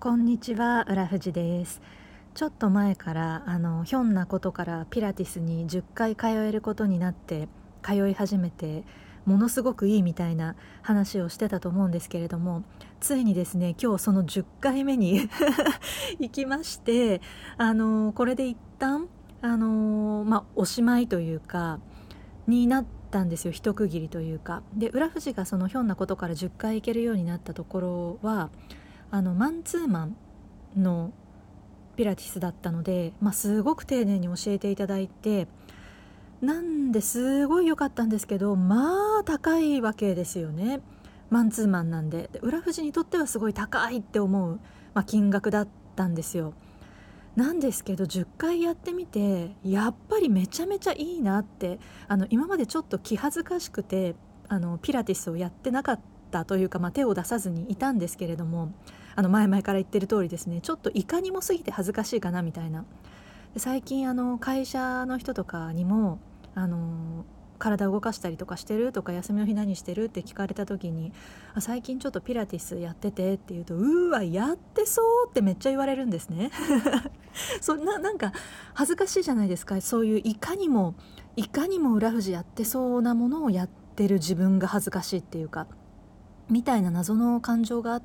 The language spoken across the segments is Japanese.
こんにちは、浦富です。ちょっと前からひょんなことからピラティスに10回通えることになって通い始めて、ものすごくいいみたいな話をしてたと思うんですけれども、ついにですね、今日その10回目に行きまして、これで一旦おしまいというかになったんですよ。一区切りというかで、浦富がそのひょんなことから10回行けるようになったところはマンツーマンのピラティスだったので、すごく丁寧に教えていただいて、なんですごい良かったんですけど、高いわけですよね。マンツーマンなんで、浦富にとってはすごい高いって思う、金額だったんですよ。なんですけど10回やってみて、やっぱりめちゃめちゃいいなって、今までちょっと気恥ずかしくてピラティスをやってなかったというか、手を出さずにいたんですけれども、前々から言ってる通りですね、ちょっといかにも過ぎて恥ずかしいかなみたいな。で最近会社の人とかにも体を動かしたりとかしてるとか、休みの日何してるって聞かれた時に、最近ちょっとピラティスやっててって言うと、やってそうってめっちゃ言われるんですね。なんか恥ずかしいじゃないですか。そういういかにも浦富やってそうなものをやってる自分が恥ずかしいっていうか、みたいな謎の感情があって、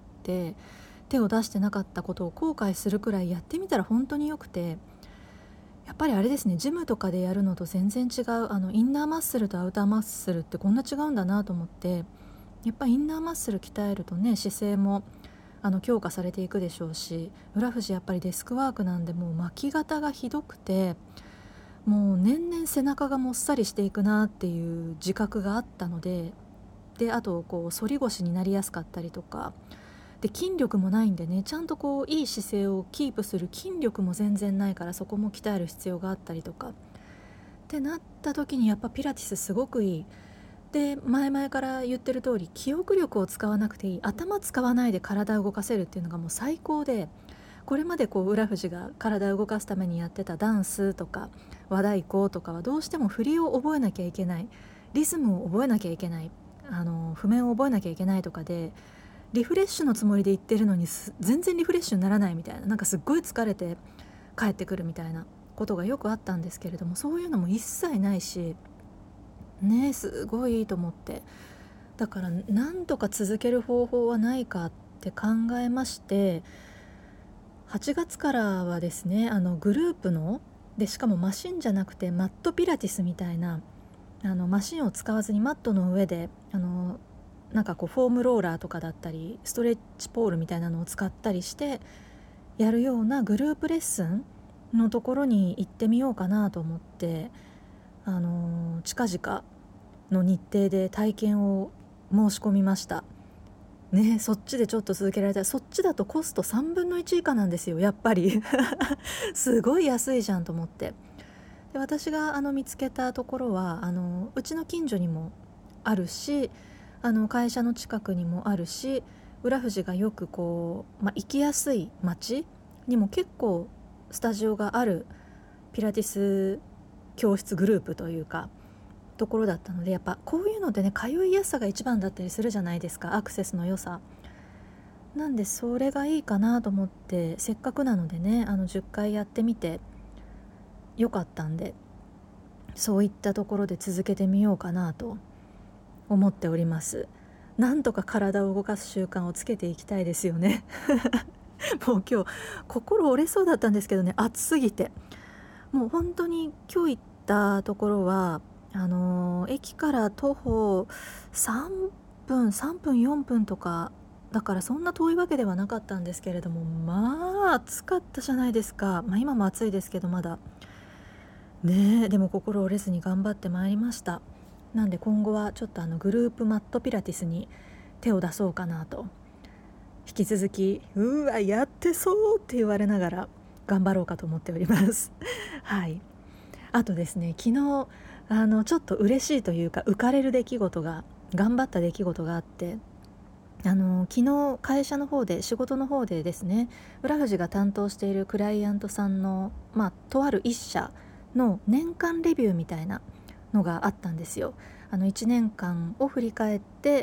手を出してなかったことを後悔するくらいやってみたら本当によくて、やっぱりあれですね、ジムとかでやるのと全然違う、インナーマッスルとアウターマッスルってこんな違うんだなと思って、やっぱりインナーマッスル鍛えるとね、姿勢も強化されていくでしょうし、浦富やっぱりデスクワークなんで、もう巻き肩がひどくて、もう年々背中がもっさりしていくなっていう自覚があったので、あと反り腰になりやすかったりとかで、筋力もないんでね、ちゃんといい姿勢をキープする筋力も全然ないから、そこも鍛える必要があったりとかってなった時に、やっぱピラティスすごくいい。で、前々から言ってる通り、記憶力を使わなくていい、頭使わないで体を動かせるっていうのがもう最高で、これまで浦富が体を動かすためにやってたダンスとか和太鼓とかは、どうしても振りを覚えなきゃいけない、リズムを覚えなきゃいけない、譜面を覚えなきゃいけないとかで、リフレッシュのつもりで言ってるのに全然リフレッシュにならないみたいな、なんかすっごい疲れて帰ってくるみたいなことがよくあったんですけれども、そういうのも一切ないしね、すごいいいと思って、だからなんとか続ける方法はないかって考えまして、8月からはですね、グループので、しかもマシンじゃなくてマットピラティスみたいな、マシンを使わずにマットの上でなんかフォームローラーとかだったりストレッチポールみたいなのを使ったりしてやるようなグループレッスンのところに行ってみようかなと思って、近々の日程で体験を申し込みましたね。そっちでちょっと続けられたら、そっちだとコスト3分の1以下なんですよ、やっぱり。すごい安いじゃんと思って。で、私が見つけたところはうちの近所にもあるし、会社の近くにもあるし、浦富がよく行きやすい街にも結構スタジオがあるピラティス教室グループというかところだったので、やっぱこういうのでね、通いやすさが一番だったりするじゃないですか、アクセスの良さなんで、それがいいかなと思って、せっかくなのでね、10回やってみてよかったんで、そういったところで続けてみようかなと思っております。なんとか体を動かす習慣をつけていきたいですよね。もう今日心折れそうだったんですけどね、暑すぎて。もう本当に今日行ったところは駅から徒歩3分4分とかだから、そんな遠いわけではなかったんですけれども、暑かったじゃないですか。今も暑いですけど、まだねえ、でも心折れずに頑張ってまいりました。なんで今後はちょっとグループマットピラティスに手を出そうかなと、引き続きやってそうって言われながら頑張ろうかと思っております。はい。あとですね、昨日ちょっと嬉しいというか浮かれる出来事が、頑張った出来事があって、昨日会社の方で、仕事の方でですね、浦富が担当しているクライアントさんのとある一社の年間レビューみたいなのがあったんですよ。 1年間を振り返って、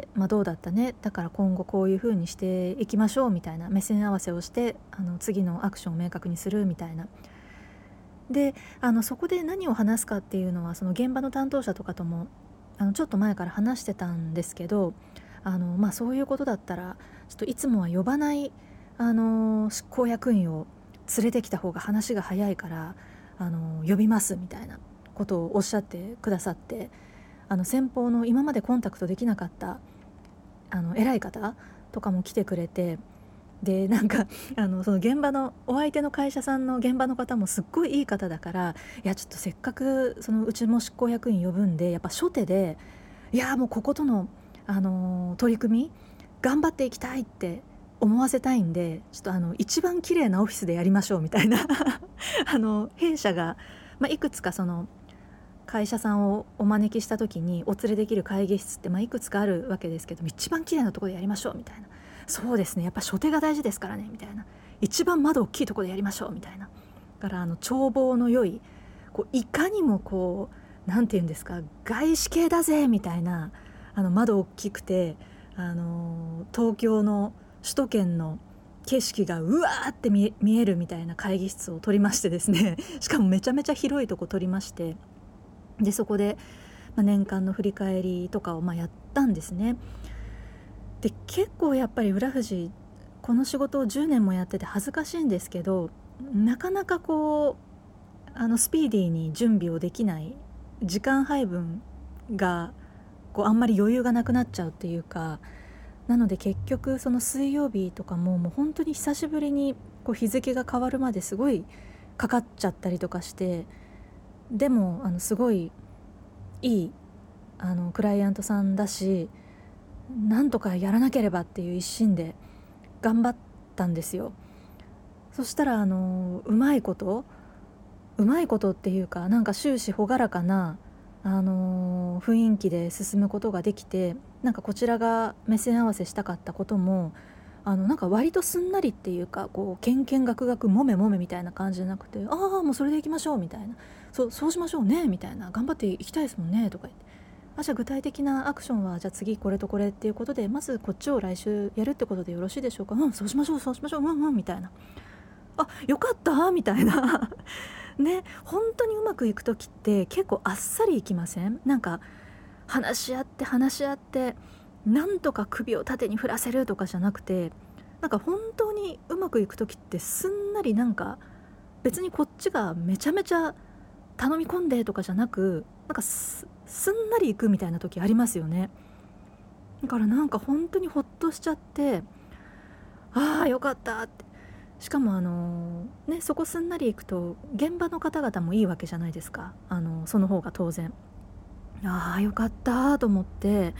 どうだったね、だから今後こういう風にしていきましょうみたいな目線合わせをして、次のアクションを明確にするみたいな。でそこで何を話すかっていうのはその現場の担当者とかともちょっと前から話してたんですけど、そういうことだったらちょっといつもは呼ばない執行役員を連れてきた方が話が早いから呼びますみたいなことをおっしゃってくださって、先方の今までコンタクトできなかった偉い方とかも来てくれて、でなんかその現場のお相手の会社さんの現場の方もすっごいいい方だから、いやちょっとせっかくうちも執行役員呼ぶんでやっぱ初手でいやもうこことの、取り組み頑張っていきたいって思わせたいんで、ちょっと一番綺麗なオフィスでやりましょうみたいな弊社が、いくつかその会社さんをお招きした時にお連れできる会議室って、いくつかあるわけですけど、一番綺麗なところでやりましょうみたいな、そうですねやっぱ初手が大事ですからねみたいな、一番窓大きいところでやりましょうみたいな、だから眺望の良いいかにもなんていうんですか、外資系だぜみたいな窓大きくて東京の首都圏の景色がうわーって見えるみたいな会議室を取りましてですねしかもめちゃめちゃ広いとこ取りまして、でそこで、年間の振り返りとかをやったんですね。で結構やっぱり浦富この仕事を10年もやってて恥ずかしいんですけど、なかなかスピーディーに準備をできない、時間配分があんまり余裕がなくなっちゃうっていうか、なので結局その水曜日とかもう本当に久しぶりに日付が変わるまですごいかかっちゃったりとかして、でもすごいいいクライアントさんだし、なんとかやらなければっていう一心で頑張ったんですよ。そしたらうまいことっていうか、なんか終始朗らかな雰囲気で進むことができて、なんかこちらが目線合わせしたかったこともなんか割とすんなりっていうか、けんけんがくがくもめもめみたいな感じじゃなくて、ああもうそれでいきましょうみたいな、そうしましょうねみたいな、頑張っていきたいですもんねとか言って、じゃあ具体的なアクションはじゃあ次これとこれっていうことで、まずこっちを来週やるってことでよろしいでしょうか、そうしましょうみたいな、よかったみたいなね、本当にうまくいく時って結構あっさりいきません？なんか話し合ってなんとか首を縦に振らせるとかじゃなくて、なんか本当にうまくいく時ってすんなり、なんか別にこっちがめちゃめちゃ頼み込んでとかじゃなく、なんかすんなりいくみたいな時ありますよね。だからなんか本当にほっとしちゃって、ああよかったって。しかもそこすんなりいくと現場の方々もいいわけじゃないですか。その方が当然、ああよかったと思って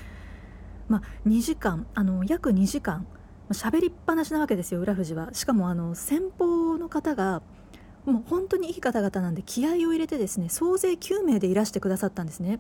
、2時間約2時間喋りっぱなしなわけですよ、浦富は。しかも先方の方がもう本当にいい方々なんで、気合を入れてですね、総勢9名でいらしてくださったんですね。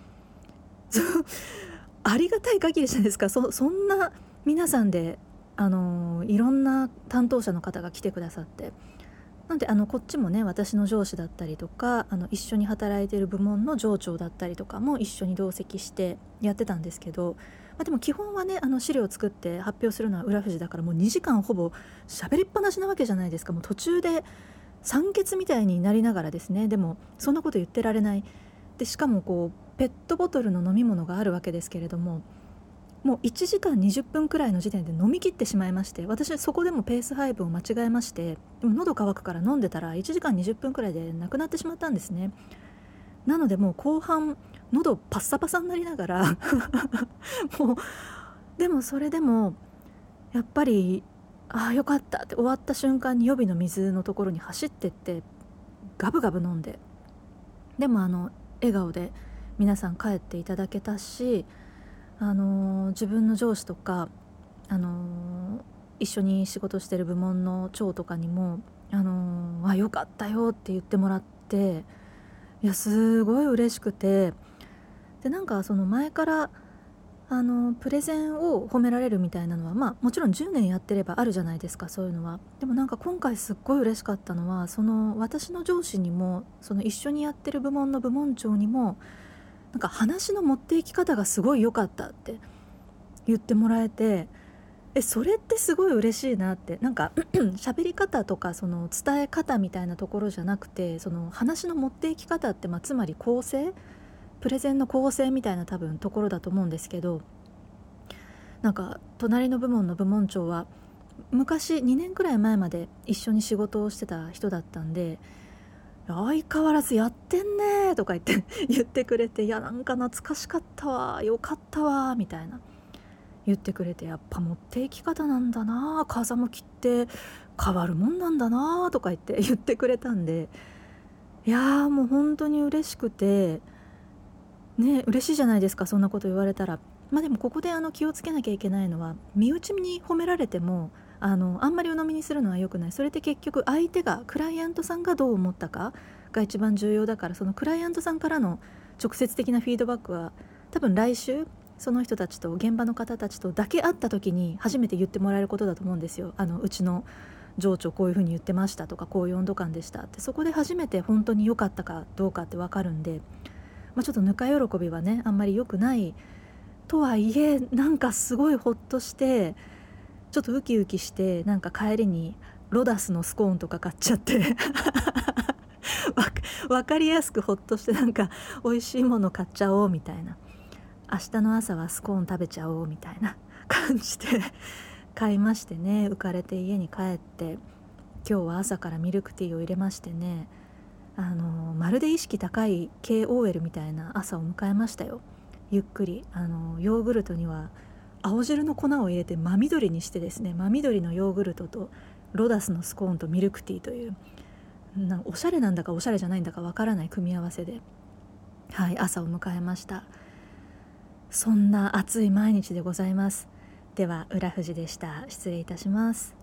ありがたい限りじゃないですか。そんな皆さんでいろんな担当者の方が来てくださって、なんでこっちもね、私の上司だったりとか一緒に働いている部門の上長だったりとかも一緒に同席してやってたんですけど、でも基本はね資料を作って発表するのは浦富だから、もう2時間ほぼ喋りっぱなしなわけじゃないですか。もう途中で酸欠みたいになりながらですね、でもそんなこと言ってられない。でしかもペットボトルの飲み物があるわけですけれども、もう1時間20分くらいの時点で飲み切ってしまいまして、私そこでもペース配分を間違えまして、でも喉乾くから飲んでたら1時間20分くらいでなくなってしまったんですね。なのでもう後半喉パッサパサになりながらもうでもそれでもやっぱりよかったって終わった瞬間に予備の水のところに走ってってガブガブ飲んで、でも笑顔で皆さん帰っていただけたし、自分の上司とか、一緒に仕事してる部門の長とかにも、よかったよって言ってもらって、いやすごい嬉しくて、でなんかその前からプレゼンを褒められるみたいなのは、もちろん10年やってればあるじゃないですか、そういうのは。でもなんか今回すっごい嬉しかったのは、その私の上司にもその一緒にやってる部門の部門長にもなんか話の持っていき方がすごい良かったって言ってもらえて、それってすごい嬉しいなって。なんか喋り方とかその伝え方みたいなところじゃなくて、その話の持っていき方って、つまり構成、プレゼンの構成みたいな多分ところだと思うんですけど、なんか隣の部門の部門長は昔2年くらい前まで一緒に仕事をしてた人だったんで、相変わらずやってんねとか言って言ってくれて、いやなんか懐かしかったわ、よかったわみたいな言ってくれて、やっぱ持っていき方なんだな、風向きって変わるもんなんだなとか言ってくれたんで、いやーもう本当に嬉しくてね、嬉しいじゃないですか、そんなこと言われたら。でもここで気をつけなきゃいけないのは、身内に褒められてもあんまり鵜呑みにするのは良くない。それって結局相手が、クライアントさんがどう思ったかが一番重要だから、そのクライアントさんからの直接的なフィードバックは多分来週その人たちと、現場の方たちとだけ会った時に初めて言ってもらえることだと思うんですよ。うちの上長こういうふうに言ってましたとか、こういう温度感でしたって、そこで初めて本当に良かったかどうかって分かるんで、ちょっとぬか喜びはねあんまり良くないとはいえ、なんかすごいほっとして、ちょっとウキウキして、なんか帰りにロダスのスコーンとか買っちゃってわかりやすくほっとして、なんか美味しいもの買っちゃおうみたいな、明日の朝はスコーン食べちゃおうみたいな感じで買いましてね、浮かれて家に帰って、今日は朝からミルクティーを入れましてね、まるで意識高い KOL みたいな朝を迎えましたよ。ゆっくりヨーグルトには青汁の粉を入れて真緑にしてですね、真緑のヨーグルトとロダスのスコーンとミルクティーという、おしゃれなんだかおしゃれじゃないんだかわからない組み合わせで、はい、朝を迎えました。そんな暑い毎日でございます。では浦富士でした。失礼いたします。